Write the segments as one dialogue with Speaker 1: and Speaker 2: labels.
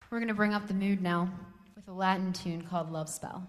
Speaker 1: We're going to bring up the mood now with a Latin tune called Love Spell.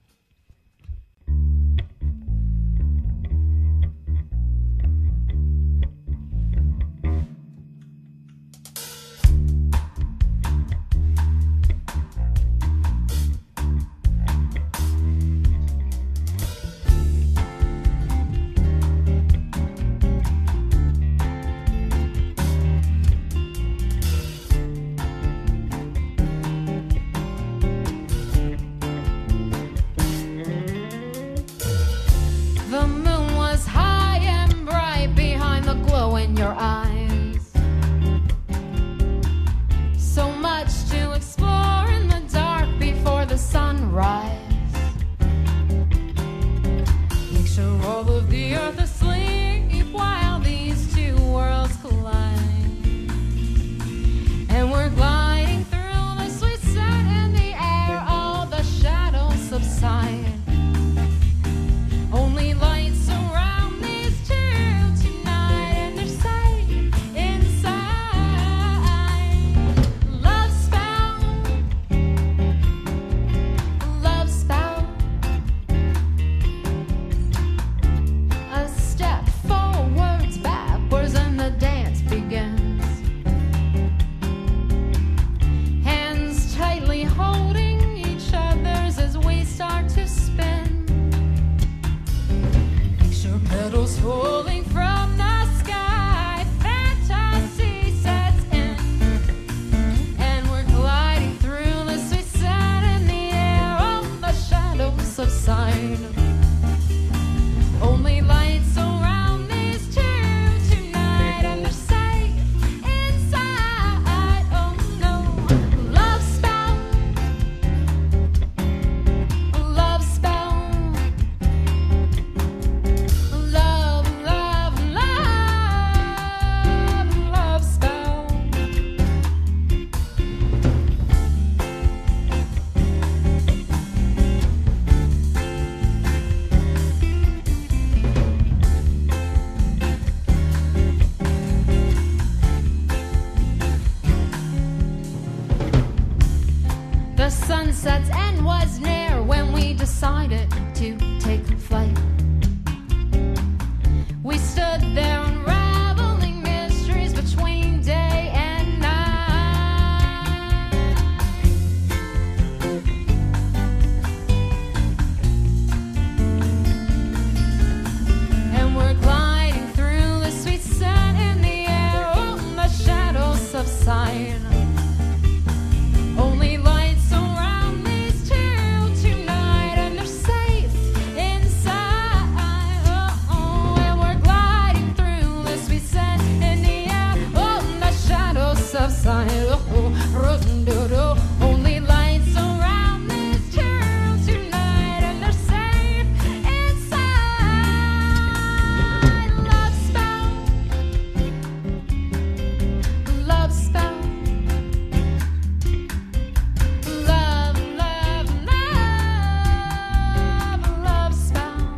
Speaker 2: The moon was high and bright behind the glow in your eyes. So much to explore in the dark before the sunrise. Picture all of the earth asleep while these two worlds collide. And we're gliding through the sweet scent in the air, all the shadows subside. Only lights surround these two tonight, and they're safe inside. Love spell, love spell. A step forwards, backwards, and the dance begins. Hands tightly holding each other's as we start to spin. Petals falling from the sky, fantasy sets in, and we're gliding through the sweet scent in the air, all the shadows subside. Only lights surround these two tonight, and they're safe inside. Oh no, love spell, love spell. Love, love, love, love spell. The sunset's end was near when we decided to take flight. We stood there unraveling mysteries between day and night. And we're gliding through the sweet scent in the air, all the shadows subside. Only lights surround these two tonight, and they're safe inside. Oh, and we're gliding through the sweet scent in the air, all the shadows subside. Only lights surround these two tonight, and they're safe inside. Love spell, love spell. Love, love, love, love spell.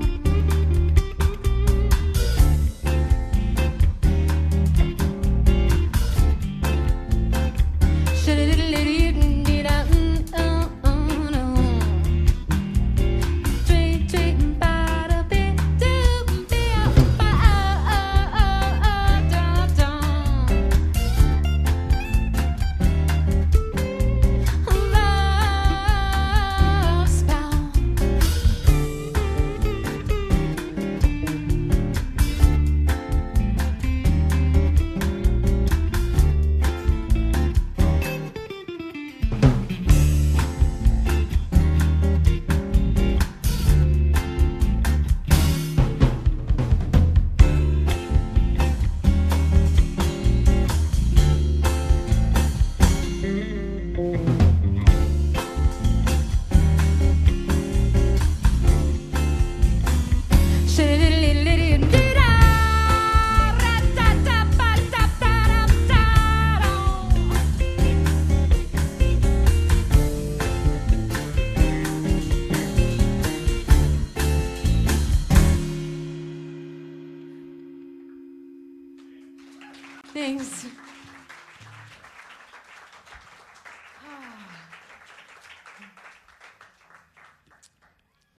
Speaker 2: Love spell. Thanks.